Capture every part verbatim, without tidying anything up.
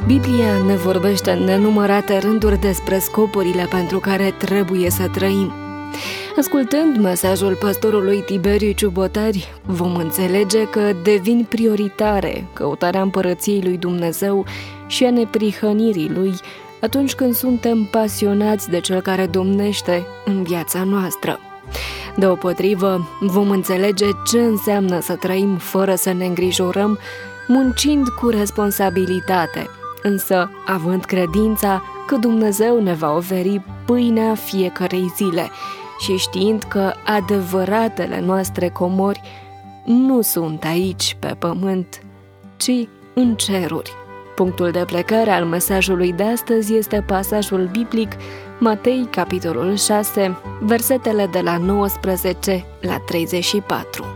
Biblia ne vorbește în nenumărate rânduri despre scopurile pentru care trebuie să trăim. Ascultând mesajul pastorului Tiberiu Ciubotari, vom înțelege că devin prioritare căutarea împărăției lui Dumnezeu și a neprihănirii lui atunci când suntem pasionați de Cel care domnește în viața noastră. Deopotrivă, vom înțelege ce înseamnă să trăim fără să ne îngrijorăm, muncind cu responsabilitate, însă având credința că Dumnezeu ne va oferi pâinea fiecărei zile și știind că adevăratele noastre comori nu sunt aici pe pământ, ci în ceruri. Punctul de plecare al mesajului de astăzi este pasajul biblic Matei, capitolul șase, versetele de la nouăsprezece la treizeci și patru.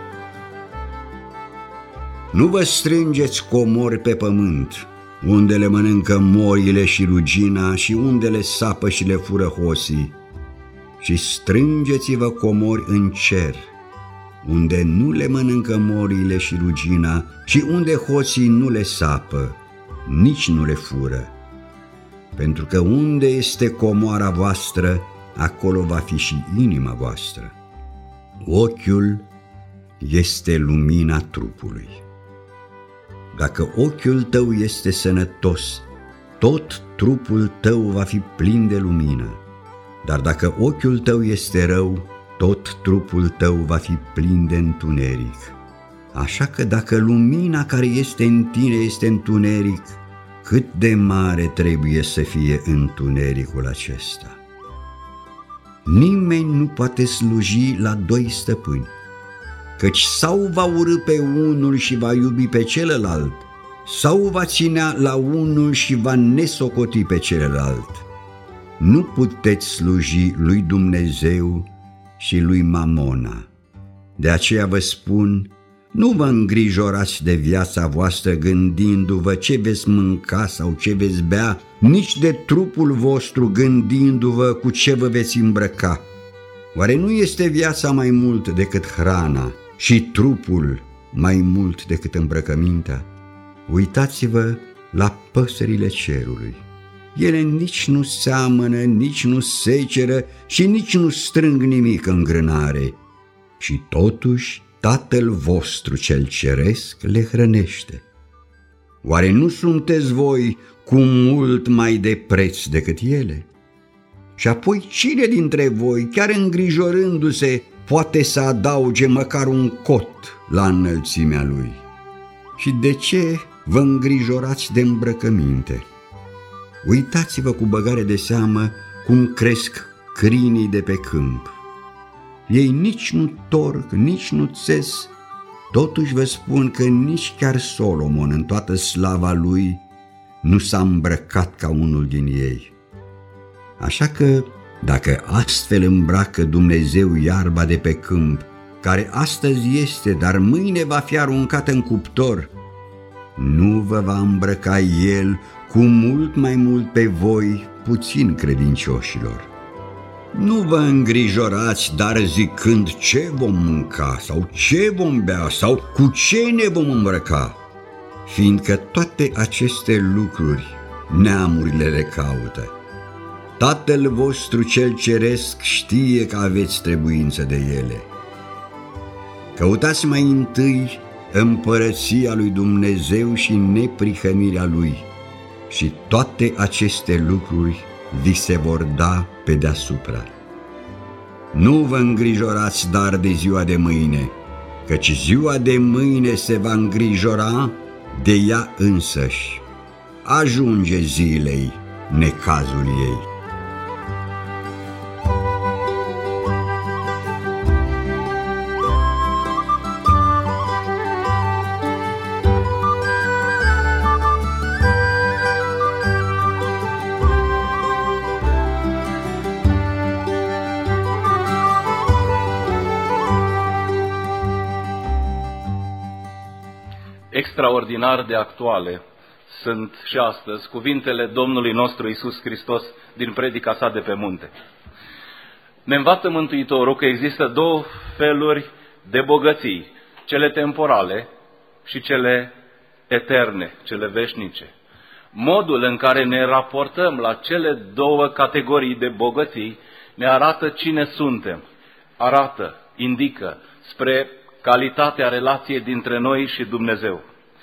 Nu vă strângeți comori pe pământ, unde le mănâncă morile și rugina și unde le sapă și le fură hosii, și strângeți-vă comori în cer, unde nu le mănâncă morile și rugina și unde hoții nu le sapă, nici nu le fură. Pentru că unde este comoara voastră, acolo va fi și inima voastră. Ochiul este lumina trupului. Dacă ochiul tău este sănătos, tot trupul tău va fi plin de lumină. Dar dacă ochiul tău este rău, tot trupul tău va fi plin de întuneric. Așa că dacă lumina care este în tine este întuneric, cât de mare trebuie să fie întunericul acesta? Nimeni nu poate sluji la doi stăpâni, căci sau va urî pe unul și va iubi pe celălalt, sau va ținea la unul și va nesocoti pe celălalt. Nu puteți sluji lui Dumnezeu și lui Mamona. De aceea vă spun, nu vă îngrijorați de viața voastră gândindu-vă ce veți mânca sau ce veți bea, nici de trupul vostru gândindu-vă cu ce vă veți îmbrăca. Oare nu este viața mai mult decât hrana și trupul mai mult decât îmbrăcămintea? Uitați-vă la păsările cerului. Ele nici nu seamănă, nici nu seceră și nici nu strâng nimic în grânare. Și totuși Tatăl vostru cel ceresc le hrănește. Oare nu sunteți voi cu mult mai de preț decât ele? Și apoi cine dintre voi, chiar îngrijorându-se, poate să adauge măcar un cot la înălțimea lui? Și de ce vă îngrijorați de îmbrăcăminte? Uitați-vă cu băgare de seamă cum cresc crinii de pe câmp. Ei nici nu torc, nici nu țes, totuși vă spun că nici chiar Solomon în toată slava lui nu s-a îmbrăcat ca unul din ei. Așa că, dacă astfel îmbracă Dumnezeu iarba de pe câmp, care astăzi este, dar mâine va fi aruncată în cuptor, nu vă va îmbrăca El cu mult mai mult pe voi, puțin credincioșilor. Nu vă îngrijorați, dar zicând ce vom mânca sau ce vom bea sau cu ce ne vom îmbrăca, fiindcă toate aceste lucruri neamurile le caută. Tatăl vostru cel ceresc știe că aveți trebuință de ele. Căutați mai întâi împărăția lui Dumnezeu și neprihănirea lui, și toate aceste lucruri vi se vor da pe deasupra. Nu vă îngrijorați dar de ziua de mâine, căci ziua de mâine se va îngrijora de ea însăși. Ajunge zilei necazul ei. Extraordinar de actuale sunt și astăzi cuvintele Domnului nostru Iisus Hristos din predica sa de pe munte. Ne învață Mântuitorul că există două feluri de bogății, cele temporale și cele eterne, cele veșnice. modul în care ne raportăm la cele două categorii de bogății ne arată cine suntem, arată, indică spre calitatea relației dintre noi și Dumnezeu.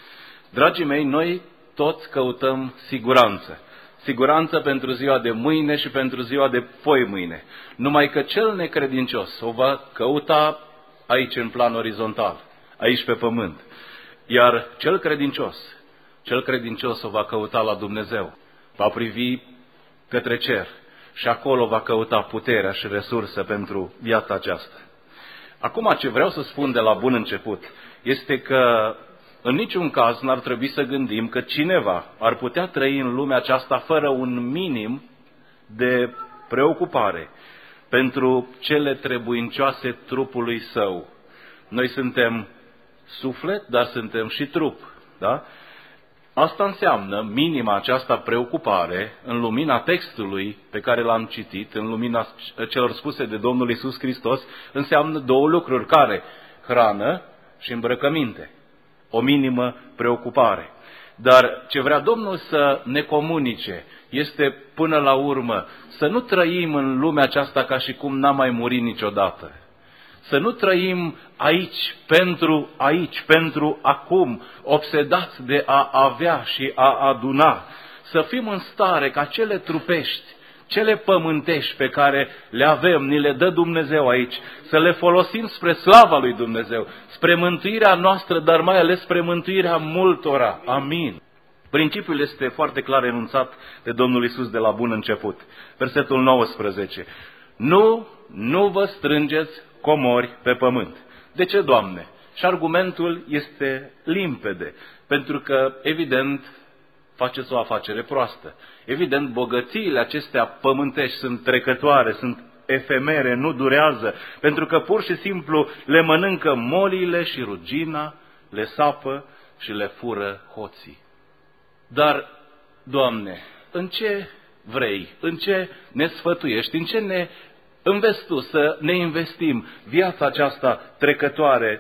Dragii mei, noi toți căutăm siguranță. Siguranță pentru ziua de mâine și pentru ziua de poi mâine. Numai că cel necredincios o va căuta aici în plan orizontal, aici pe pământ. Iar cel credincios, cel credincios o va căuta la Dumnezeu, va privi către cer și acolo va căuta puterea și resursă pentru viața aceasta. Acum ce vreau să spun de la bun început este că în niciun caz n-ar trebui să gândim că cineva ar putea trăi în lumea aceasta fără un minim de preocupare pentru cele trebuincioase trupului său. Noi suntem suflet, dar suntem și trup, da? Asta înseamnă minima această preocupare în lumina textului pe care l-am citit, în lumina celor spuse de Domnul Iisus Hristos, înseamnă două lucruri, care? Hrană și îmbrăcăminte. O minimă preocupare. Dar ce vrea Domnul să ne comunice este până la urmă să nu trăim în lumea aceasta ca și cum n-am mai murit niciodată. Să nu trăim aici, pentru aici, pentru acum, obsedați de a avea și a aduna. Să fim în stare ca cele trupești, cele pământești pe care le avem, ni le dă Dumnezeu aici, să le folosim spre slava lui Dumnezeu, spre mântuirea noastră, dar mai ales spre mântuirea multora. Amin. Principiul este foarte clar enunțat de Domnul Iisus de la bun început. Versetul nouăsprezece. Nu, nu vă strângeți comori pe pământ. De ce, Doamne? Și argumentul este limpede, pentru că, evident, faceți o afacere proastă. Evident, bogățiile acestea pământești sunt trecătoare, sunt efemere, nu durează, pentru că pur și simplu le mănâncă moliile și rugina, le sapă și le fură hoții. Dar, Doamne, în ce vrei, în ce ne sfătuiești, în ce ne înveți Tu să ne investim viața aceasta trecătoare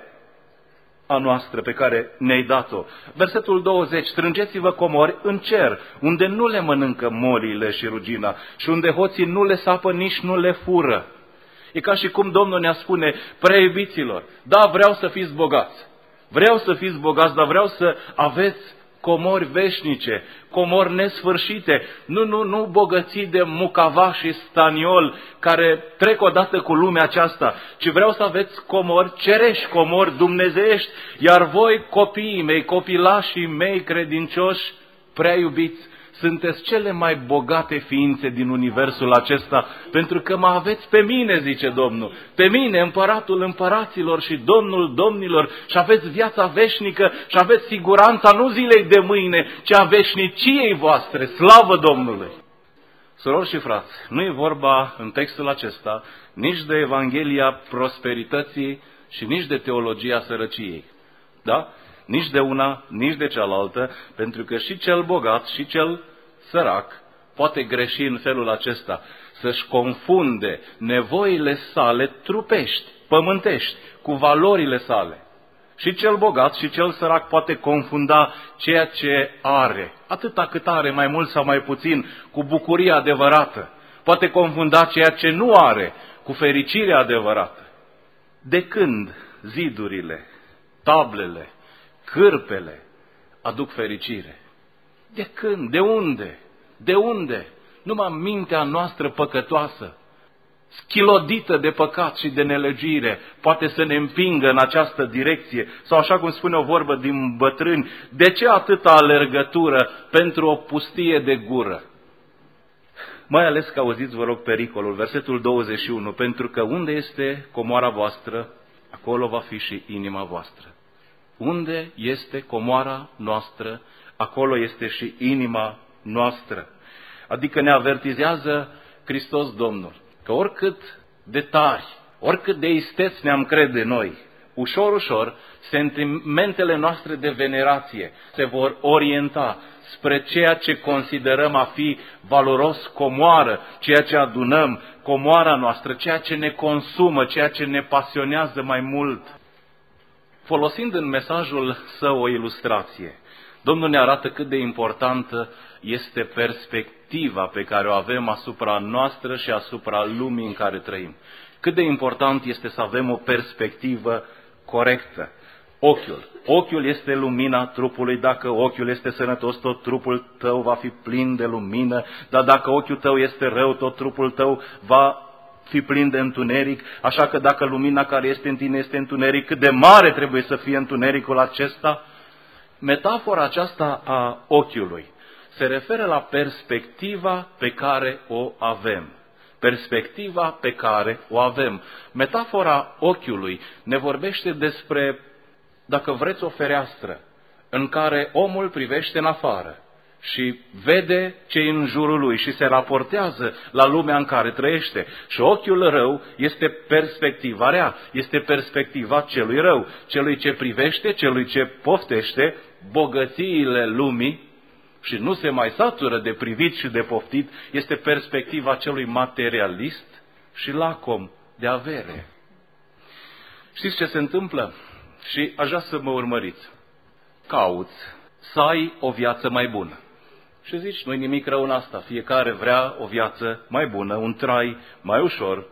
a noastră pe care ne-ai dat-o? Versetul douăzeci. Strângeți-vă comori în cer, unde nu le mănâncă moliile și rugina și unde hoții nu le sapă, nici nu le fură. E ca și cum Domnul ne-a spune, prea iubiților, da, vreau să fiți bogați, vreau să fiți bogați, dar vreau să aveți comori veșnice, comori nesfârșite, nu, nu, nu bogății de mucava și staniol care trec odată cu lumea aceasta, ci vreau să aveți comori cerești, comori dumnezeiești, iar voi, copiii mei, copilașii mei credincioși, prea iubiți, sunteți cele mai bogate ființe din universul acesta, pentru că mă aveți pe mine, zice Domnul, pe mine, împăratul împăraților și domnul domnilor, și aveți viața veșnică și aveți siguranța nu zilei de mâine, ci a veșniciei voastre, slavă Domnului! Surori și frați, nu e vorba în textul acesta nici de Evanghelia prosperității și nici de teologia sărăciei, da? Nici de una, nici de cealaltă, pentru că și cel bogat și cel sărac poate greși în felul acesta, să-și confunde nevoile sale trupești, pământești, cu valorile sale. Și cel bogat și cel sărac poate confunda ceea ce are, atâta cât are, mai mult sau mai puțin, cu bucuria adevărată. Poate confunda ceea ce nu are cu fericirea adevărată. De când zidurile, tablele, cârpele aduc fericire? De când? De unde? De unde? Numai mintea noastră păcătoasă, schilodită de păcat și de nelegire, poate să ne împingă în această direcție. Sau așa cum spune o vorbă din bătrâni, de ce atâta alergătură pentru o pustie de gură? Mai ales că auziți, vă rog, pericolul, versetul douăzeci și unu, pentru că unde este comoara voastră, acolo va fi și inima voastră. Unde este comoara noastră, acolo este și inima noastră. Adică ne avertizează Hristos Domnul că oricât de tari, oricât de isteți ne-am crede noi, ușor, ușor, sentimentele noastre de venerație se vor orienta spre ceea ce considerăm a fi valoros, comoară, ceea ce adunăm, comoara noastră, ceea ce ne consumă, ceea ce ne pasionează mai mult. Folosind în mesajul său o ilustrație, Domnul ne arată cât de importantă este perspectiva pe care o avem asupra noastră și asupra lumii în care trăim. Cât de important este să avem o perspectivă corectă. Ochiul. Ochiul este lumina trupului. Dacă ochiul este sănătos, tot trupul tău va fi plin de lumină. Dar dacă ochiul tău este rău, tot trupul tău va fi plin de întuneric. Așa că dacă lumina care este în tine este întuneric, cât de mare trebuie să fie întunericul acesta? Metafora aceasta a ochiului se referă la perspectiva pe care o avem. Perspectiva pe care o avem. Metafora ochiului ne vorbește despre, dacă vreți, o fereastră în care omul privește în afară și vede ce e în jurul lui și se raportează la lumea în care trăiește. Și ochiul rău este perspectiva rea, este perspectiva celui rău, celui ce privește, celui ce poftește bogățiile lumii și nu se mai satură de privit și de poftit, este perspectiva celui materialist și lacom de avere. Știți ce se întâmplă? Și aș vrea să mă urmăriți. Cauți să ai o viață mai bună. Și zici, nu-i nimic rău în asta, fiecare vrea o viață mai bună, un trai mai ușor,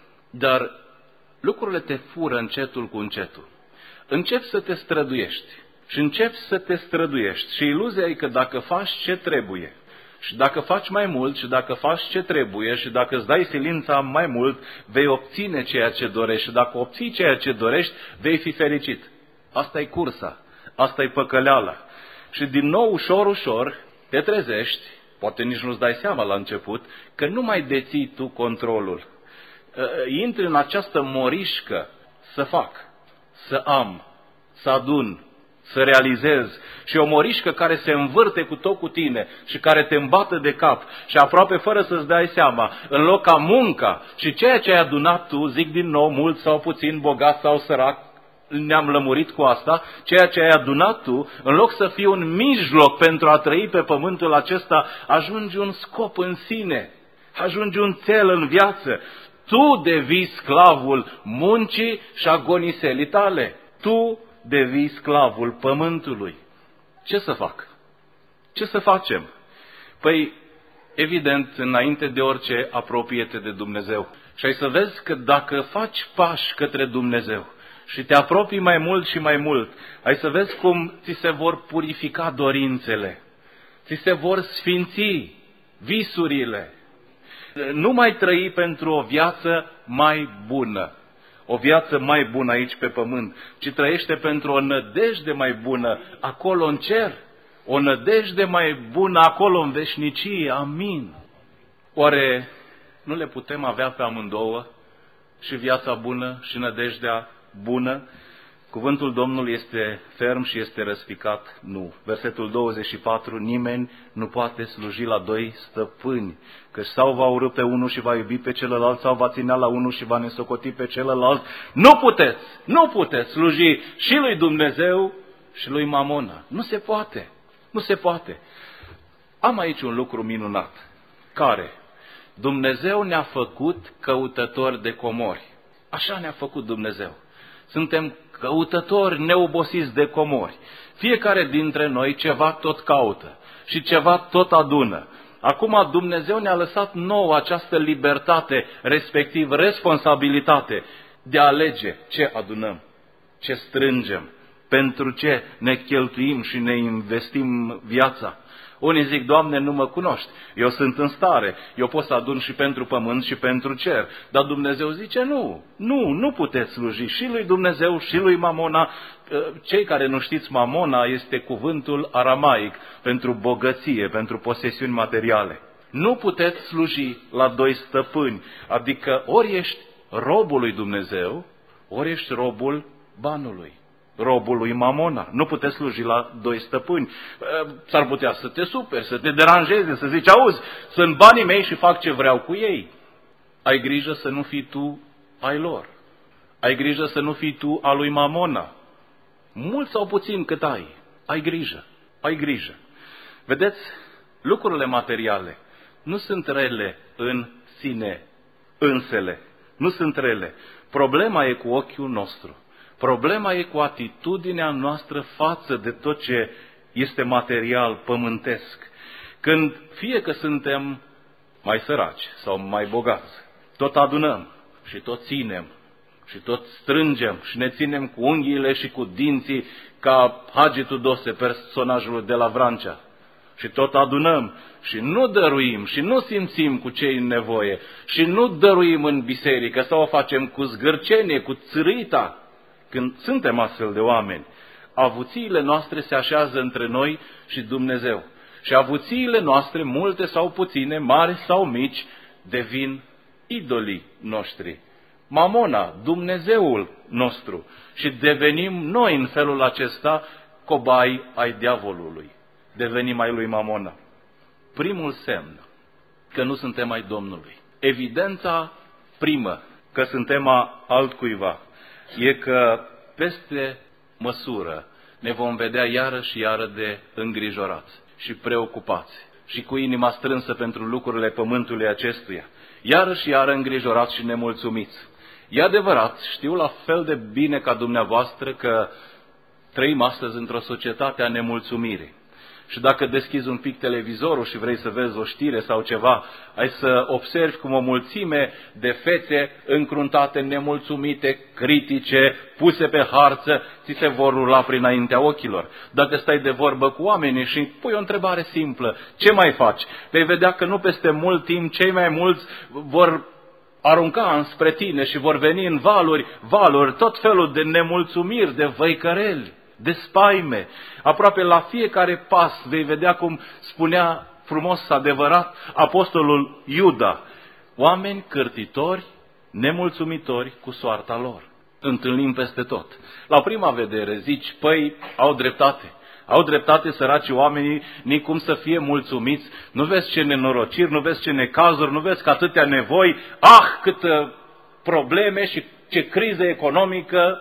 dar lucrurile te fură încetul cu încetul. Începi să te străduiești și începi să te străduiești și iluzia e că dacă faci ce trebuie și dacă faci mai mult și dacă faci ce trebuie și dacă îți dai silința mai mult, vei obține ceea ce dorești și dacă obții ceea ce dorești, vei fi fericit. Asta e cursa, asta e păcăleala. Și din nou, ușor, ușor, te trezești, poate nici nu-ți dai seama la început, că nu mai deții tu controlul. Intri în această morișcă să fac, să am, să adun, să realizez. Și o morișcă care se învârte cu tot cu tine și care te îmbată de cap și aproape fără să-ți dai seama, în loc ca munca și ceea ce ai adunat tu, zic din nou, mult sau puțin, bogat sau sărac, ne-am lămurit cu asta, ceea ce ai adunat tu, în loc să fie un mijloc pentru a trăi pe pământul acesta, ajungi un scop în sine, ajungi un cel în viață. Tu devii sclavul muncii și agoniselii tale. Tu devii sclavul pământului. Ce să fac? Ce să facem? Păi, evident, înainte de orice, apropie-te de Dumnezeu. Și ai să vezi că dacă faci pași către Dumnezeu și te apropii mai mult și mai mult, ai să vezi cum ți se vor purifica dorințele, ți se vor sfinți visurile. Nu mai trăi pentru o viață mai bună, o viață mai bună aici pe pământ, ci trăiește pentru o nădejde mai bună acolo în cer, o nădejde mai bună acolo în veșnicie. Amin. Oare nu le putem avea pe amândouă, și viața bună și nădejdea bună? Cuvântul Domnului este ferm și este răspicat. Nu. Versetul douăzeci și patru, nimeni nu poate sluji la doi stăpâni, că sau va urî pe unul și va iubi pe celălalt, sau va ținea la unul și va nesocoti pe celălalt. Nu puteți, nu puteți sluji și lui Dumnezeu și lui Mamona. Nu se poate, nu se poate. Am aici un lucru minunat. Care? Dumnezeu ne-a făcut căutători de comori. Așa ne-a făcut Dumnezeu. Suntem căutători neobosiți de comori. Fiecare dintre noi ceva tot caută și ceva tot adună. Acum Dumnezeu ne-a lăsat nouă această libertate, respectiv responsabilitate de a alege ce adunăm, ce strângem, pentru ce ne cheltuim și ne investim viața. Unii zic, Doamne, nu mă cunoști, eu sunt în stare, eu pot să adun și pentru pământ și pentru cer. Dar Dumnezeu zice, nu, nu, nu puteți sluji și lui Dumnezeu și lui Mamona. Cei care nu știți, Mamona este cuvântul aramaic pentru bogăție, pentru posesiuni materiale. Nu puteți sluji la doi stăpâni, adică ori ești robul lui Dumnezeu, ori ești robul banului. Robul lui Mamona. Nu puteți sluji la doi stăpâni. S-ar putea să te superi, să te deranjeze, să zici, auzi, sunt banii mei și fac ce vreau cu ei. Ai grijă să nu fii tu ai lor. Ai grijă să nu fii tu a lui Mamona. Mult sau puțin cât ai. Ai grijă. Ai grijă. Vedeți, lucrurile materiale nu sunt rele în sine însele. Nu sunt rele. Problema e cu ochiul nostru. Problema e cu atitudinea noastră față de tot ce este material, pământesc. Când fie că suntem mai săraci sau mai bogați, tot adunăm și tot ținem și tot strângem și ne ținem cu unghiile și cu dinții ca Hagi Tudose, personajul de la Vrancea. Și tot adunăm și nu dăruim și nu simțim cu cei în nevoie și nu dăruim în biserică sau o facem cu zgârcenie, cu țârita. Când suntem astfel de oameni, avuțiile noastre se așează între noi și Dumnezeu. Și avuțiile noastre, multe sau puține, mari sau mici, devin idolii noștri. Mamona, Dumnezeul nostru. Și devenim noi în felul acesta cobai ai diavolului. Devenim ai lui Mamona. Primul semn că nu suntem ai Domnului. Evidența primă că suntem a altcuiva e că peste măsură ne vom vedea iară și iară de îngrijorați și preocupați și cu inima strânsă pentru lucrurile pământului acestuia. Iară și iară îngrijorați și nemulțumiți. E adevărat, știu la fel de bine ca dumneavoastră că trăim astăzi într-o societate a nemulțumirii. Și dacă deschizi un pic televizorul și vrei să vezi o știre sau ceva, ai să observi cum o mulțime de fețe încruntate, nemulțumite, critice, puse pe harță, ți se vor rula prin înaintea ochilor. Dacă stai de vorbă cu oamenii și pui o întrebare simplă, ce mai faci? Vei vedea că nu peste mult timp cei mai mulți vor arunca înspre tine și vor veni în valuri, valuri, tot felul de nemulțumiri, de văicăreli, de spaime. Aproape la fiecare pas vei vedea cum spunea frumos, adevărat, apostolul Iuda. Oameni cârtitori, nemulțumitori cu soarta lor. Întâlnim peste tot. La prima vedere zici, păi, au dreptate. Au dreptate săracii oamenii, nici cum să fie mulțumiți. Nu vezi ce nenorociri, nu vezi ce necazuri, nu vezi că atâtea nevoi. Ah, câtă probleme și ce criză economică.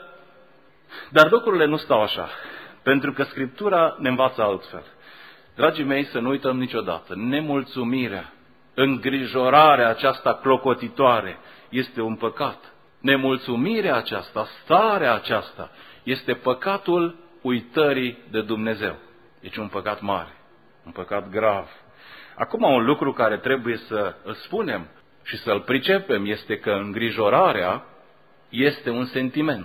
Dar lucrurile nu stau așa, pentru că Scriptura ne învață altfel. Dragii mei, să nu uităm niciodată, nemulțumirea, îngrijorarea aceasta clocotitoare este un păcat. Nemulțumirea aceasta, starea aceasta, este păcatul uitării de Dumnezeu. Deci un păcat mare, un păcat grav. Acum un lucru care trebuie să îl spunem și să-l pricepem este că îngrijorarea este un sentiment.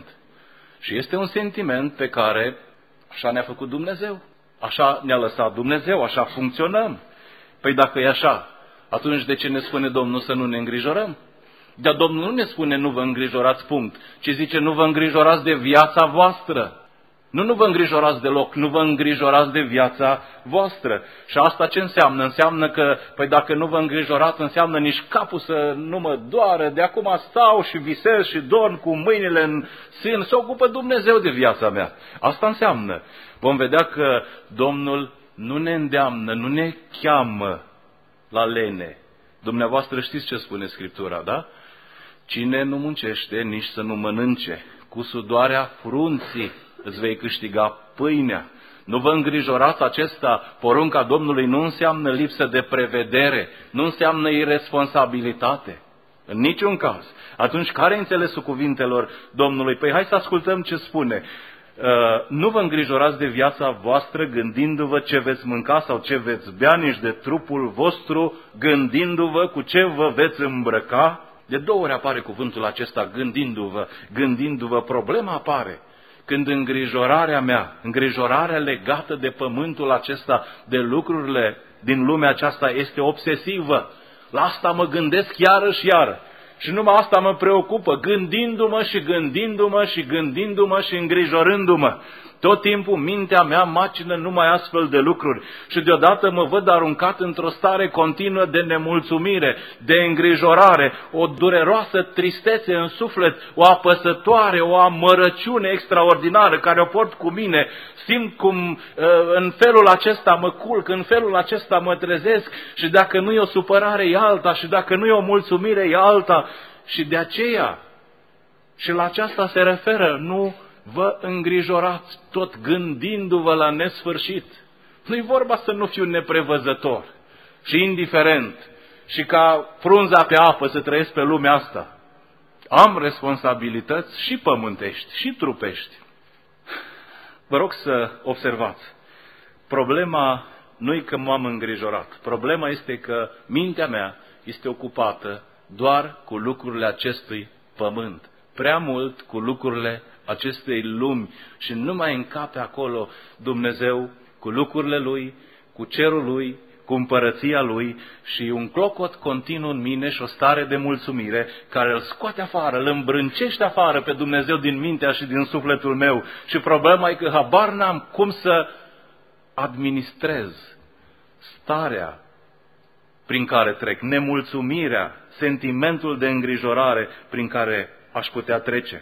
Și este un sentiment pe care așa ne-a făcut Dumnezeu, așa ne-a lăsat Dumnezeu, așa funcționăm. Păi dacă e așa, atunci de ce ne spune Domnul să nu ne îngrijorăm? Dar Domnul nu ne spune nu vă îngrijorați, punct, ci zice nu vă îngrijorați de viața voastră. Nu, nu vă îngrijorați deloc, nu vă îngrijorați de viața voastră. Și asta ce înseamnă? Înseamnă că, păi dacă nu vă îngrijorați, înseamnă nici capul să nu mă doară, de acum stau și visez și dorm cu mâinile în sân, se ocupă Dumnezeu de viața mea. Asta înseamnă. Vom vedea că Domnul nu ne îndeamnă, nu ne cheamă la lene. Dumneavoastră știți ce spune Scriptura, da? Cine nu muncește, nici să nu mănânce. Cu sudoarea frunții îți vei câștiga pâinea. Nu vă îngrijorați, acesta, porunca Domnului, nu înseamnă lipsă de prevedere, nu înseamnă irresponsabilitate. În niciun caz. Atunci, care e înțelesul cuvintelor Domnului? Păi hai să ascultăm ce spune. Uh, nu vă îngrijorați de viața voastră gândindu-vă ce veți mânca sau ce veți bea, nici de trupul vostru gândindu-vă cu ce vă veți îmbrăca. De două ori apare cuvântul acesta, gândindu-vă, gândindu-vă, problema apare. Când îngrijorarea mea, îngrijorarea legată de pământul acesta, de lucrurile din lumea aceasta este obsesivă, la asta mă gândesc iară și iară. Și numai asta mă preocupă, gândindu-mă și gândindu-mă și gândindu-mă și îngrijorându-mă. Tot timpul mintea mea macină numai astfel de lucruri și deodată mă văd aruncat într-o stare continuă de nemulțumire, de îngrijorare, o dureroasă tristețe în suflet, o apăsătoare, o amărăciune extraordinară care o port cu mine. Simt cum în felul acesta mă culc, în felul acesta mă trezesc și dacă nu e o supărare e alta și dacă nu e o mulțumire e alta. Și de aceea, și la aceasta se referă, nu vă îngrijorați tot gândindu-vă la nesfârșit. Nu-i vorba să nu fiu neprevăzător și indiferent și ca frunza pe apă să trăiesc pe lumea asta. Am responsabilități și pământești și trupești. Vă rog să observați. Problema nu e că m-am îngrijorat. Problema este că mintea mea este ocupată doar cu lucrurile acestui pământ. Prea mult cu lucrurile acestei lumi și nu mai încape acolo Dumnezeu cu lucrurile Lui, cu cerul Lui, cu împărăția Lui și un clocot continuu în mine și o stare de mulțumire care îl scoate afară, îl îmbrâncește afară pe Dumnezeu din mintea și din sufletul meu. Și problema e că habar n-am cum să administrez starea prin care trec, nemulțumirea, sentimentul de îngrijorare prin care aș putea trece.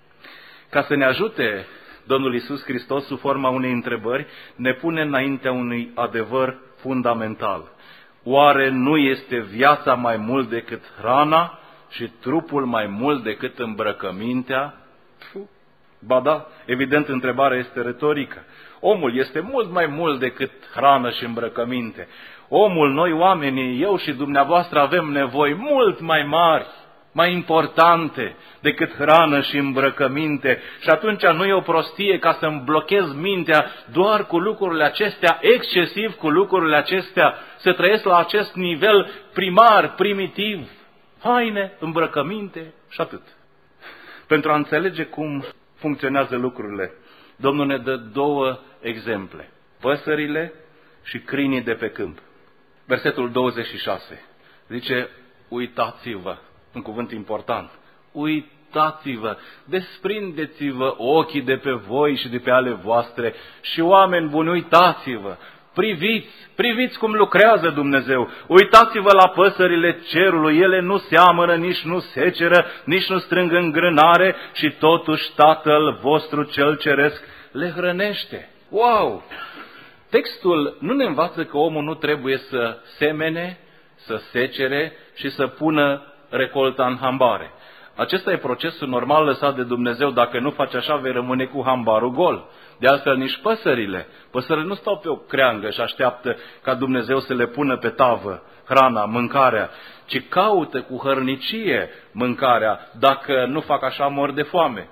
Ca să ne ajute Domnul Iisus Hristos, sub forma unei întrebări, ne pune înaintea unui adevăr fundamental. Oare nu este viața mai mult decât hrana și trupul mai mult decât îmbrăcămintea? Ba da, evident, întrebarea este retorică. Omul este mult mai mult decât hrană și îmbrăcăminte. Omul, noi oamenii, eu și dumneavoastră avem nevoi mult mai mari, mai importante decât hrană și îmbrăcăminte. Și atunci nu e o prostie ca să-mi blochez mintea doar cu lucrurile acestea, excesiv cu lucrurile acestea, să trăiesc la acest nivel primar, primitiv, haine, îmbrăcăminte și atât. Pentru a înțelege cum funcționează lucrurile, Domnul ne dă două exemple, păsările și câinii de pe câmp. Versetul douăzeci și șase zice, uitați-vă, un cuvânt important, uitați-vă, desprindeți-vă ochii de pe voi și de pe ale voastre și oameni buni, uitați-vă, priviți, priviți cum lucrează Dumnezeu, uitați-vă la păsările cerului, ele nu seamănă, nici nu seceră, nici nu strâng în grânare și totuși Tatăl vostru cel ceresc le hrănește. Wow! Textul nu ne învață că omul nu trebuie să semene, să secere și să pună recolta în hambare. Acesta e procesul normal lăsat de Dumnezeu. Dacă nu faci așa, vei rămâne cu hambarul gol. De altfel, nici păsările. Păsările nu stau pe o creangă și așteaptă ca Dumnezeu să le pună pe tavă hrana, mâncarea, ci caută cu hărnicie mâncarea. Dacă nu fac așa, mor de foame.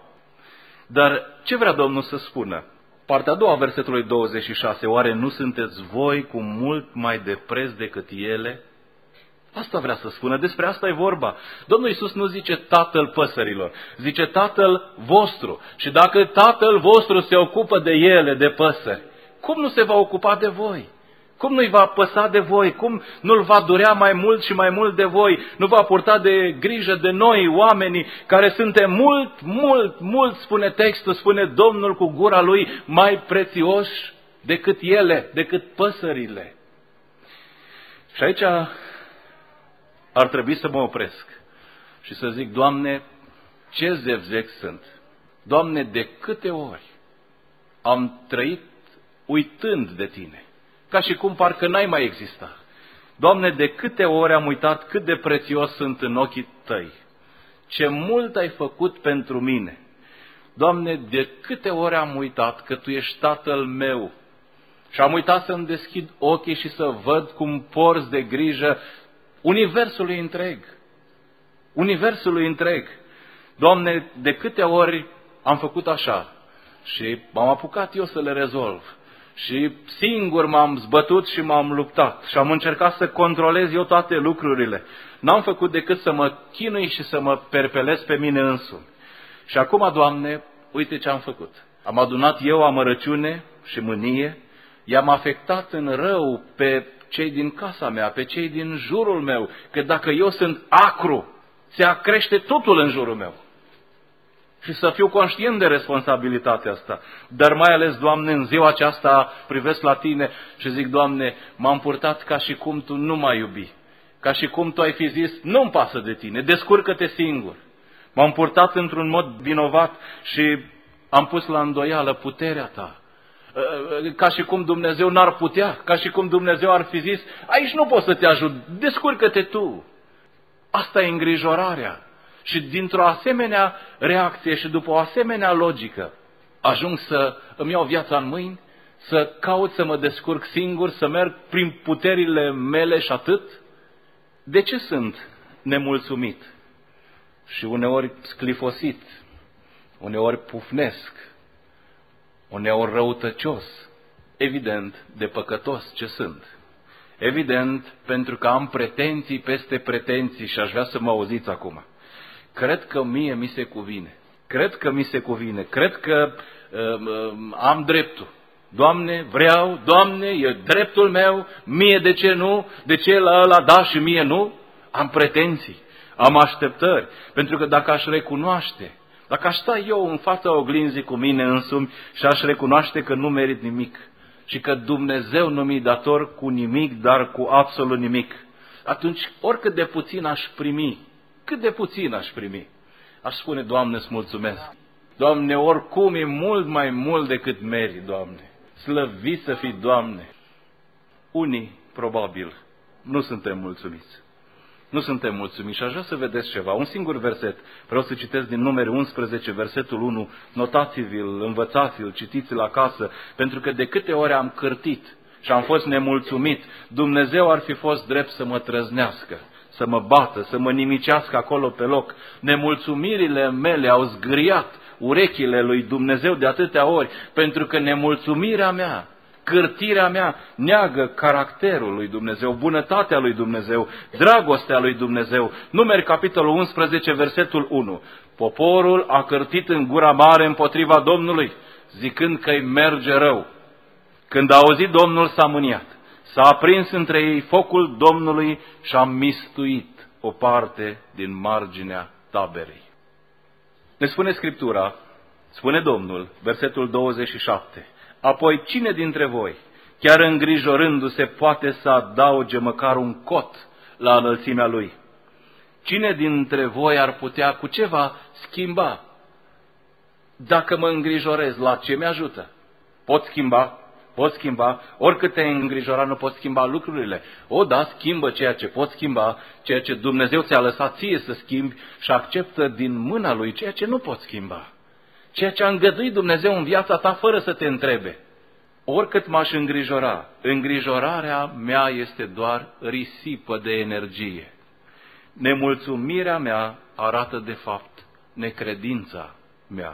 Dar ce vrea Domnul să spună? Partea a doua, versetului douăzeci și șase, oare nu sunteți voi cu mult mai de preț decât ele? Asta vrea să spună, despre asta e vorba. Domnul Iisus nu zice Tatăl păsărilor, zice Tatăl vostru. Și dacă Tatăl vostru se ocupă de ele, de păsări, cum nu se va ocupa de voi? Cum nu-i va păsa de voi? Cum nu-l va durea mai mult și mai mult de voi? Nu va purta de grijă de noi, oamenii, care suntem mult, mult, mult, spune textul, spune Domnul cu gura Lui, mai prețioși decât ele, decât păsările. Și aici ar trebui să mă opresc și să zic, Doamne, ce zevzec sunt! Doamne, de câte ori am trăit uitând de Tine, ca și cum parcă n-ai mai existat. Doamne, de câte ori am uitat cât de prețios sunt în ochii Tăi, ce mult ai făcut pentru mine. Doamne, de câte ori am uitat că Tu ești Tatăl meu și am uitat să-mi deschid ochii și să văd cum porți de grijă universului întreg. Universului întreg. Doamne, de câte ori am făcut așa și m-am apucat eu să le rezolv și singur m-am zbătut și m-am luptat și am încercat să controlez eu toate lucrurile. N-am făcut decât să mă chinui și să mă perpelez pe mine însumi. Și acum, Doamne, uite ce am făcut. Am adunat eu amărăciune și mânie, i-am afectat în rău pe cei din casa mea, pe cei din jurul meu, că dacă eu sunt acru, se acrește totul în jurul meu. Și să fiu conștient de responsabilitatea asta. Dar mai ales, Doamne, în ziua aceasta privesc la Tine și zic, Doamne, m-am purtat ca și cum Tu nu m-ai iubi. Ca și cum Tu ai fi zis, nu-mi pasă de Tine, descurcă-te singur. M-am purtat într-un mod vinovat și am pus la îndoială puterea Ta. Ca și cum Dumnezeu n-ar putea, ca și cum Dumnezeu ar fi zis, aici nu pot să te ajut, descurcă-te tu. Asta e îngrijorarea. Și dintr-o asemenea reacție și după o asemenea logică, ajung să îmi iau viața în mâini, să caut să mă descurc singur, să merg prin puterile mele și atât? De ce sunt nemulțumit? Și uneori sclifosit, uneori pufnesc, uneori răutăcios, Evident, de păcătos ce sunt. Evident, pentru că am pretenții peste pretenții și aș vrea să mă auziți acum. Cred că mie mi se cuvine. Cred că mi se cuvine. Cred că uh, uh, am dreptul. Doamne, vreau, Doamne, e dreptul meu, mie de ce nu? De ce la ăla da și mie nu? Am pretenții, am așteptări. Pentru că dacă aș recunoaște, dacă aș sta eu în fața oglinzii cu mine însumi și aș recunoaște că nu merit nimic și că Dumnezeu nu mi-i dator cu nimic, dar cu absolut nimic, atunci oricât de puțin aș primi, cât de puțin aș primi, aș spune, Doamne, îți mulțumesc. Doamne, oricum e mult mai mult decât meri, Doamne. Slăvit să fii, Doamne. Unii, probabil, nu suntem mulțumiți. Nu suntem mulțumiți și aș vrea să vedeți ceva. Un singur verset. Vreau să citesc din Numeri unsprezece, versetul unu. Notați-vi-l, învățați-l, citiți-l acasă. Pentru că de câte ori am cârtit și am fost nemulțumit, Dumnezeu ar fi fost drept să mă trăznească, să mă bată, să mă nimicească acolo pe loc. Nemulțumirile mele au zgâriat urechile lui Dumnezeu de atâtea ori, pentru că nemulțumirea mea, cârtirea mea neagă caracterul lui Dumnezeu, bunătatea lui Dumnezeu, dragostea lui Dumnezeu. Numeri, capitolul unsprezece, versetul unu. Poporul a cârtit în gura mare împotriva Domnului, zicând că îi merge rău. Când a auzit Domnul, s-a mâniat. S-a aprins între ei focul Domnului și a mistuit o parte din marginea taberei. Ne spune Scriptura, spune Domnul, versetul douăzeci și șapte. Apoi cine dintre voi, chiar îngrijorându-se, poate să adauge măcar un cot la înălțimea lui? Cine dintre voi ar putea cu ceva schimba? Dacă mă îngrijorez, la ce mi-ajută? Pot schimba? Pot schimba? Oricât te îngrijora, nu poți schimba lucrurile. O, da, schimbă ceea ce poți schimba, ceea ce Dumnezeu ți-a lăsat ție să schimbi și acceptă din mâna Lui ceea ce nu poți schimba. Ceea ce a îngăduit Dumnezeu în viața ta fără să te întrebe. Oricât m-aș îngrijora, îngrijorarea mea este doar risipă de energie. Nemulțumirea mea arată de fapt necredința mea.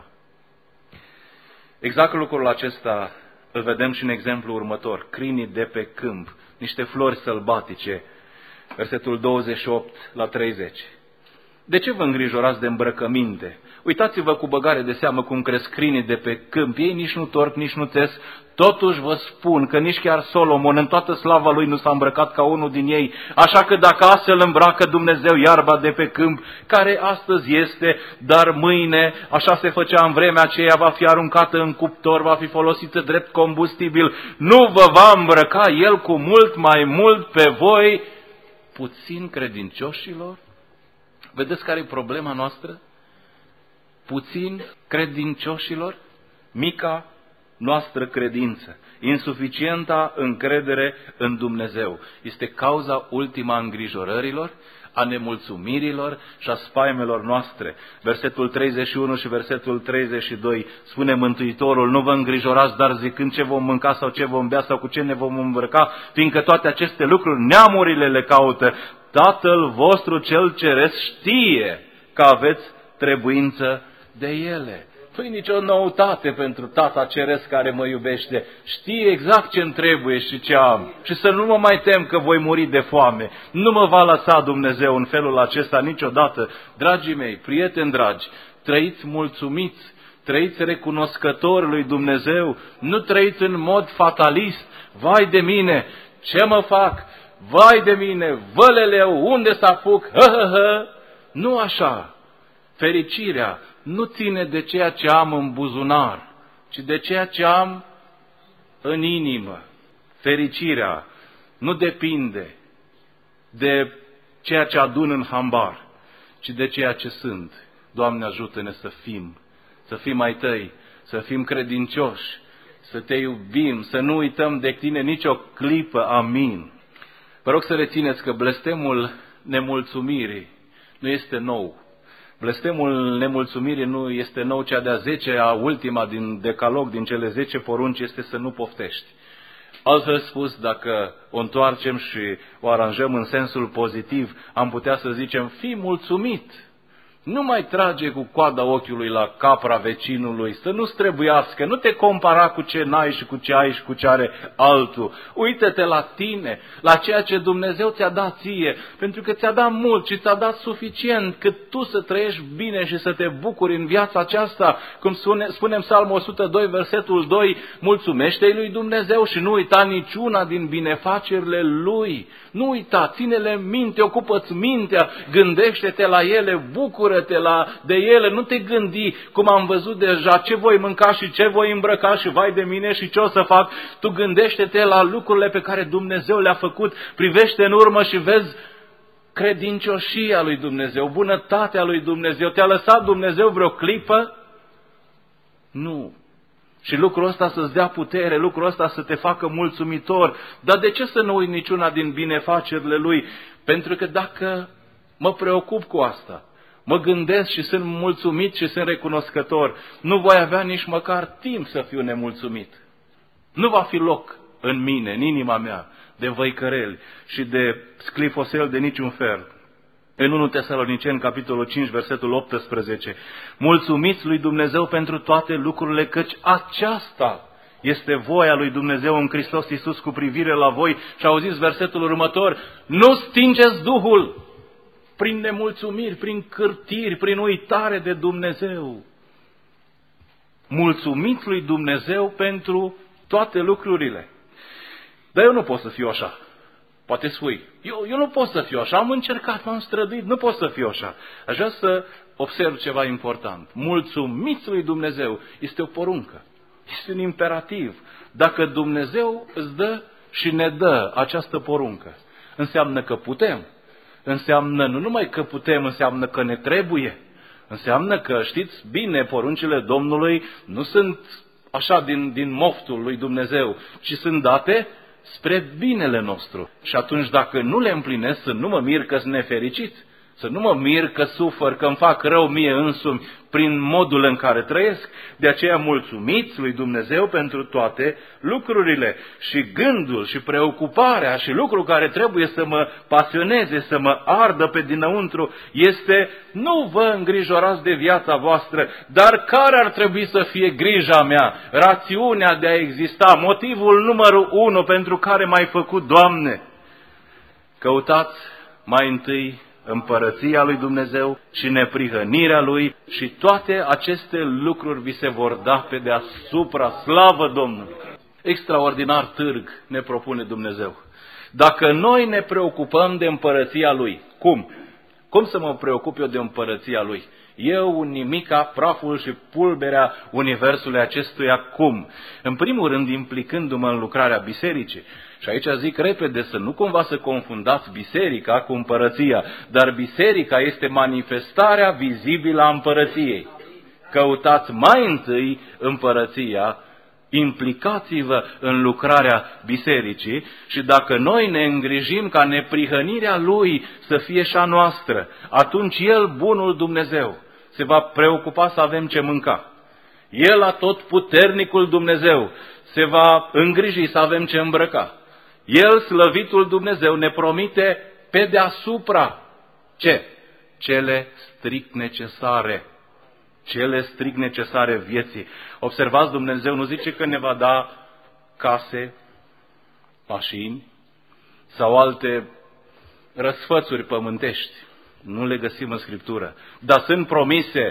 Exact lucrul acesta îl vedem și în exemplu următor. Crinii de pe câmp, niște flori sălbatice, versetul douăzeci și opt la treizeci. De ce vă îngrijorați de îmbrăcăminte? Uitați-vă cu băgare de seamă cum cresc crinii de pe câmp. Ei nici nu torc, nici nu țes. Totuși vă spun că nici chiar Solomon în toată slava lui nu s-a îmbrăcat ca unul din ei. Așa că dacă astfel îmbracă Dumnezeu iarba de pe câmp, care astăzi este, dar mâine, așa se făcea în vremea aceea, va fi aruncată în cuptor, va fi folosită drept combustibil, nu vă va îmbrăca El cu mult mai mult pe voi, puțin credincioșilor? Vedeți care e problema noastră? Puțin credincioșilor, mica noastră credință, insuficienta încredere în Dumnezeu. Este cauza ultima a îngrijorărilor, a nemulțumirilor și a spaimelor noastre. Versetul treizeci și unu și versetul treizeci și doi spune Mântuitorul, nu vă îngrijorați, dar zicând ce vom mânca sau ce vom bea sau cu ce ne vom îmbrăca, fiindcă toate aceste lucruri neamurile le caută. Tatăl vostru cel ceresc știe că aveți trebuință de ele. Nu-i nicio noutate pentru Tata Ceresc care mă iubește. Știe exact ce-mi trebuie și ce am. Și să nu mă mai tem că voi muri de foame. Nu mă va lăsa Dumnezeu în felul acesta niciodată. Dragii mei, prieteni dragi, trăiți mulțumiți, trăiți recunoscători lui Dumnezeu, nu trăiți în mod fatalist. Vai de mine, ce mă fac? Vai de mine, văleleu, unde să apuc? Hă, hă, hă. Nu așa. Fericirea nu ține de ceea ce am în buzunar, ci de ceea ce am în inimă. Fericirea nu depinde de ceea ce adun în hambar, ci de ceea ce sunt. Doamne, ajută-ne să fim, să fim ai Tăi, să fim credincioși, să Te iubim, să nu uităm de Tine nicio clipă. Amin. Vă rog să rețineți că blestemul nemulțumirii nu este nou. Blestemul nemulțumirii nu este nou, cea de-a zecea, ultima din decalog, din cele zece porunci, este să nu poftești. Altfel spus, dacă o întoarcem și o aranjăm în sensul pozitiv, am putea să zicem, fii mulțumit. Nu mai trage cu coada ochiului la capra vecinului, să nu-ți trebuiască, nu te compara cu ce n-ai și cu ce ai și cu ce are altul. Uită-te la tine, la ceea ce Dumnezeu ți-a dat ție, pentru că ți-a dat mult și ți-a dat suficient cât tu să trăiești bine și să te bucuri în viața aceasta. Cum spune, spune în Psalmul o sută doi, versetul doi, mulțumește-i lui Dumnezeu și nu uita niciuna din binefacerile Lui. Nu uita, ține-le minte, ocupă-ți mintea, gândește-te la ele, bucură-te la, de ele, nu te gândi, cum am văzut deja, ce voi mânca și ce voi îmbrăca și vai de mine și ce o să fac. Tu gândește-te la lucrurile pe care Dumnezeu le-a făcut, privește în urmă și vezi credincioșia lui Dumnezeu, bunătatea lui Dumnezeu. Te-a lăsat Dumnezeu vreo clipă? Nu. Și lucrul ăsta să-ți dea putere, lucrul ăsta să te facă mulțumitor. Dar de ce să nu uit niciuna din binefacerile Lui? Pentru că dacă mă preocup cu asta, mă gândesc și sunt mulțumit și sunt recunoscător, nu voi avea nici măcar timp să fiu nemulțumit. Nu va fi loc în mine, în inima mea, de văicăreli și de sclifosel de niciun fel. În întâi Tesaloniceni, capitolul cinci, versetul optsprezece, mulțumiți lui Dumnezeu pentru toate lucrurile, căci aceasta este voia lui Dumnezeu în Hristos Iisus cu privire la voi. Și auziți versetul următor, nu stingeți Duhul prin nemulțumiri, prin cârtiri, prin uitare de Dumnezeu. Mulțumiți lui Dumnezeu pentru toate lucrurile. Dar eu nu pot să fiu așa. Poate spui, eu, eu nu pot să fiu așa, am încercat, m-am străduit, nu pot să fiu așa. Aș vrea să observ ceva important. Mulțumiți lui Dumnezeu este o poruncă, este un imperativ. Dacă Dumnezeu îți dă și ne dă această poruncă, înseamnă că putem. Înseamnă, nu numai că putem, înseamnă că ne trebuie. Înseamnă că, știți bine, poruncile Domnului nu sunt așa din, din moftul lui Dumnezeu, ci sunt date spre binele nostru. Și atunci dacă nu le împlinesc, să nu mă mir că sunt nefericit, să nu mă mir că sufăr, că îmi fac rău mie însumi prin modul în care trăiesc. De aceea mulțumiți lui Dumnezeu pentru toate lucrurile. Și gândul și preocuparea și lucrul care trebuie să mă pasioneze, să mă ardă pe dinăuntru, este nu vă îngrijorați de viața voastră, dar care ar trebui să fie grija mea, rațiunea de a exista, motivul numărul unu pentru care m-ai făcut, Doamne. Căutați mai întâi împărăția lui Dumnezeu și neprihănirea Lui și toate aceste lucruri vi se vor da pe deasupra. Slavă Domnului! Extraordinar târg ne propune Dumnezeu. Dacă noi ne preocupăm de împărăția Lui, cum? Cum să mă preocup eu de împărăția Lui? Eu, nimica, praful și pulberea universului acestuia, cum? În primul rând, implicându-mă în lucrarea bisericii. Și aici zic repede să nu cumva să confundați biserica cu împărăția, dar biserica este manifestarea vizibilă a împărăției. Căutați mai întâi împărăția, implicați-vă în lucrarea bisericii și dacă noi ne îngrijim ca neprihănirea Lui să fie și a noastră, atunci El, bunul Dumnezeu, se va preocupa să avem ce mânca. El, atotputernicul Dumnezeu, se va îngriji să avem ce îmbrăca. El, slăvitul Dumnezeu, ne promite pe deasupra ce? Cele strict necesare. Cele strict necesare vieții. Observați, Dumnezeu nu zice că ne va da case, mașini sau alte răsfățuri pământești. Nu le găsim în Scriptură. Dar sunt promise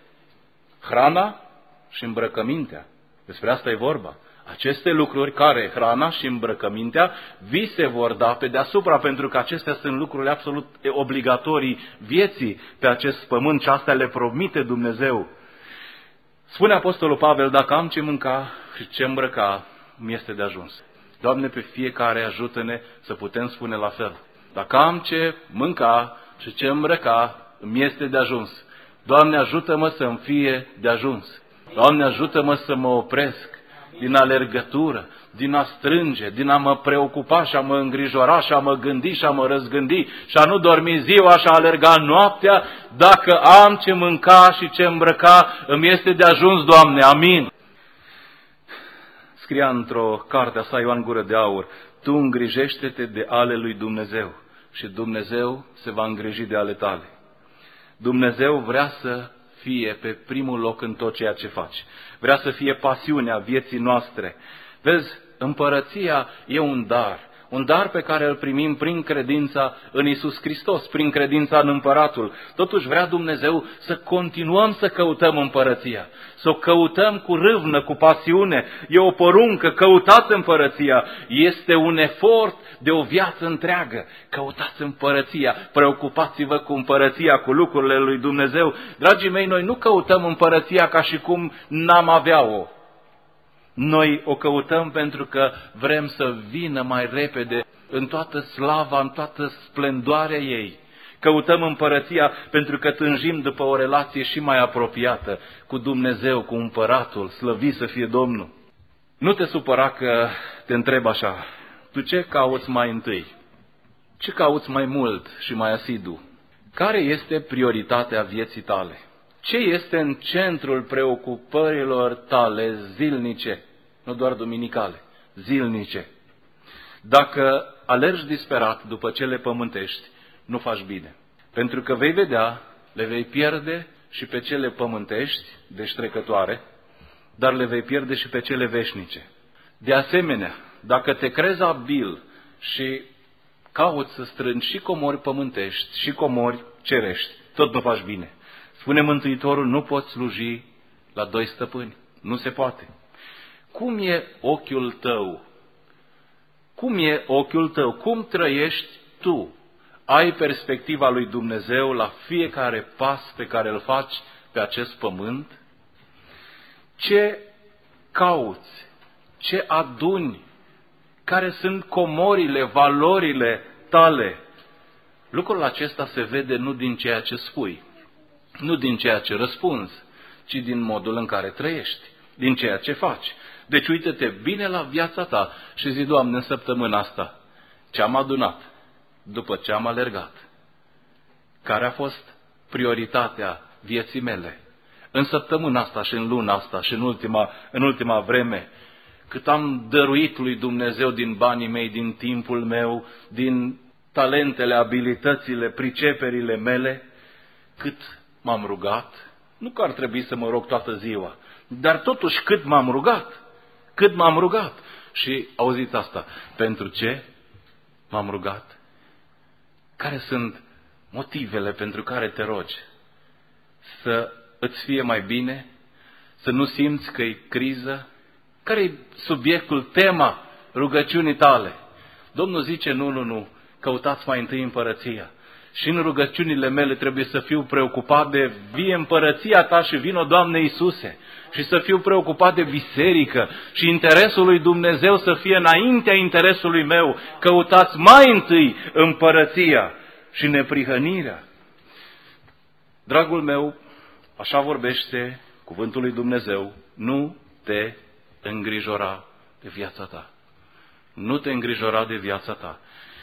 hrana și îmbrăcămintea. Despre asta e vorba. Aceste lucruri care, hrana și îmbrăcămintea, vi se vor da pe deasupra, pentru că acestea sunt lucrurile absolut obligatorii vieții pe acest pământ și astea le promite Dumnezeu. Spune Apostolul Pavel, dacă am ce mânca și ce îmbrăca, mi este de ajuns. Doamne, pe fiecare ajută-ne să putem spune la fel. Dacă am ce mânca și ce îmbrăca, mi este de ajuns. Doamne, ajută-mă să-mi fie de ajuns. Doamne, ajută-mă să mă opresc din alergătură, din a strânge, din a mă preocupa și a mă îngrijora și a mă gândi și a mă răzgândi și a nu dormi ziua și a alerga noaptea. Dacă am ce mânca și ce îmbrăca, îmi este de ajuns, Doamne, amin. Scria într-o carte a sa Ioan Gură de Aur, tu îngrijește-te de ale lui Dumnezeu și Dumnezeu se va îngriji de ale tale. Dumnezeu vrea să fie pe primul loc în tot ceea ce faci. Vrea să fie pasiunea vieții noastre. Vezi, împărăția e un dar. Un dar pe care îl primim prin credința în Iisus Hristos, prin credința în Împăratul. Totuși vrea Dumnezeu să continuăm să căutăm împărăția, să o căutăm cu râvnă, cu pasiune. E o poruncă, căutați împărăția. Este un efort de o viață întreagă. Căutați împărăția, preocupați-vă cu împărăția, cu lucrurile lui Dumnezeu. Dragii mei, noi nu căutăm împărăția ca și cum n-am avea-o. Noi o căutăm pentru că vrem să vină mai repede în toată slava, în toată splendoarea ei. Căutăm împărăția pentru că tânjim după o relație și mai apropiată cu Dumnezeu, cu Împăratul, slăvit să fie Domnul. Nu te supăra că te întreb așa, tu ce cauți mai întâi? Ce cauți mai mult și mai asidu? Care este prioritatea vieții tale? Ce este în centrul preocupărilor tale zilnice, nu doar duminicale, zilnice? Dacă alergi disperat după cele pământești, nu faci bine. Pentru că vei vedea, le vei pierde și pe cele pământești, deci trecătoare, dar le vei pierde și pe cele veșnice. De asemenea, dacă te crezi abil și cauți să strângi și comori pământești și comori cerești, tot nu faci bine. Spune Mântuitorul, nu poți sluji la doi stăpâni. Nu se poate. Cum e ochiul tău? Cum e ochiul tău? Cum trăiești tu? Ai perspectiva lui Dumnezeu la fiecare pas pe care îl faci pe acest pământ? Ce cauți? Ce aduni? Care sunt comorile, valorile tale? Lucrul acesta se vede nu din ceea ce spui, nu din ceea ce răspunzi, ci din modul în care trăiești, din ceea ce faci. Deci uite-te bine la viața ta și zi, Doamne, în săptămâna asta, ce am adunat, după ce am alergat, care a fost prioritatea vieții mele, în săptămâna asta și în luna asta și în ultima, în ultima vreme, cât am dăruit lui Dumnezeu din banii mei, din timpul meu, din talentele, abilitățile, priceperile mele, cât m-am rugat, nu că ar trebui să mă rog toată ziua, dar totuși cât m-am rugat, cât m-am rugat. Și auziți asta, pentru ce m-am rugat? Care sunt motivele pentru care te rogi? Să îți fie mai bine? Să nu simți că e criză? Care-i subiectul, tema rugăciunii tale? Domnul zice, nu, nu, nu, căutați mai întâi împărăția. Și în rugăciunile mele trebuie să fiu preocupat de vie împărăția ta și vino, Doamne Iisuse. Și să fiu preocupat de biserică și interesul lui Dumnezeu să fie înaintea interesului meu. Căutați mai întâi împărăția și neprihănirea. Dragul meu, așa vorbește cuvântul lui Dumnezeu, nu te îngrijora de viața ta. Nu te îngrijora de viața ta.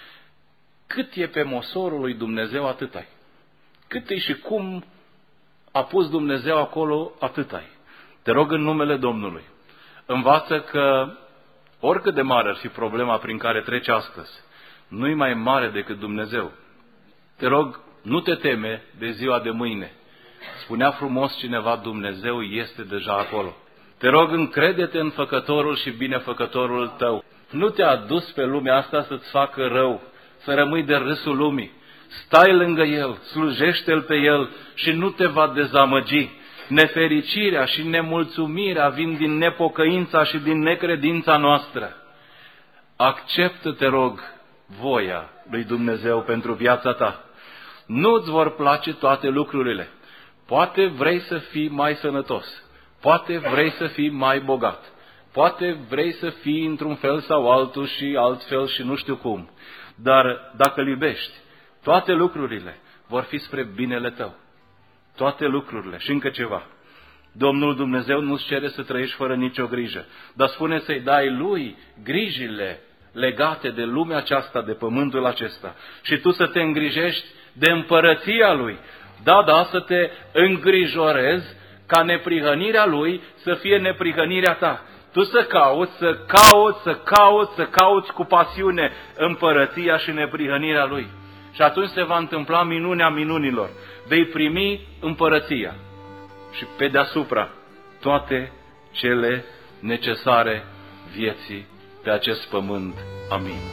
Cât e pe mosorul lui Dumnezeu, atât ai. Cât e și cum a pus Dumnezeu acolo, atât ai. Te rog în numele Domnului, învață că oricât de mare ar fi problema prin care treci astăzi, nu-i mai mare decât Dumnezeu. Te rog, nu te teme de ziua de mâine. Spunea frumos cineva, Dumnezeu este deja acolo. Te rog, încrede-te în Făcătorul și Binefăcătorul tău. Nu te-a dus pe lumea asta să-ți facă rău, să rămâi de râsul lumii. Stai lângă El, slujește-L pe El și nu te va dezamăgi. Nefericirea și nemulțumirea vin din nepocăința și din necredința noastră. Acceptă, te rog, voia lui Dumnezeu pentru viața ta. Nu-ți vor place toate lucrurile. Poate vrei să fii mai sănătos. Poate vrei să fii mai bogat. Poate vrei să fii într-un fel sau altul și altfel și nu știu cum. Dar dacă îl iubești, toate lucrurile vor fi spre binele tău. Toate lucrurile. Și încă ceva. Domnul Dumnezeu nu-ți cere să trăiești fără nicio grijă, dar spune să-i dai Lui grijile legate de lumea aceasta, de pământul acesta. Și tu să te îngrijești de împărăția Lui. Da, da, să te îngrijorezi ca neprihănirea Lui să fie neprihănirea ta. Tu să cauți, să cauți, să cauți, să cauți cu pasiune împărăția și neprihănirea Lui. Și atunci se va întâmpla minunea minunilor. Vei primi împărăția și pe deasupra toate cele necesare vieții pe acest pământ. Amin.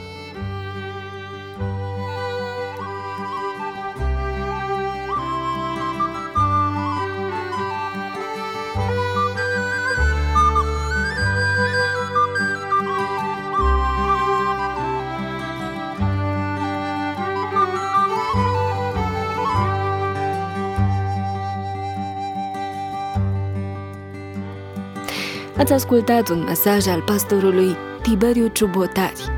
Ați ascultat un mesaj al pastorului Tiberiu Ciubotari.